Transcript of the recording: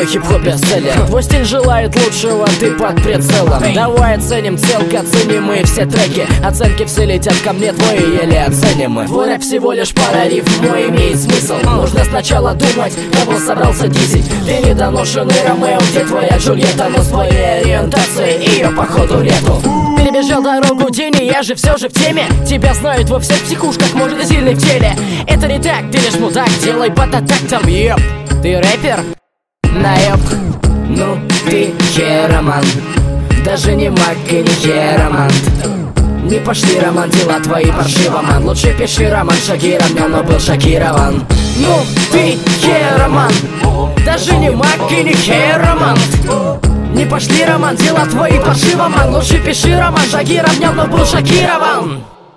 твой хип-хоп бестселлер. Твой стиль желает лучшего, ты под прицелом. Давай оценим целка, оценим мы все треки. Оценки все летят ко мне, твои еле оценимы. Твой рэп всего лишь пара рифм, мой имеет смысл. Нужно сначала думать, кого собрался дизель. Ты недоношенный Ромео, где твоя Джульетта? Но с твоей ориентацией ее походу нету. Перебежал дорогу день, и я же все же в теме. Тебя знают во всех психушках, может и сильный в теле. Это не так, ты лишь мудак, делай бататактом, еп. Ты рэпер? Наеб. Ну ты хероман, даже не маг и не херомант. Не пошли, роман, дела твои паршиво, ман. Лучше пиши роман Шакиром, но был шокирован. Ну ты хероман, даже не маг и не херомант. Не пошли, роман, дела твои паршиво, ман. Лучше пиши роман Шакиром, но был шокирован.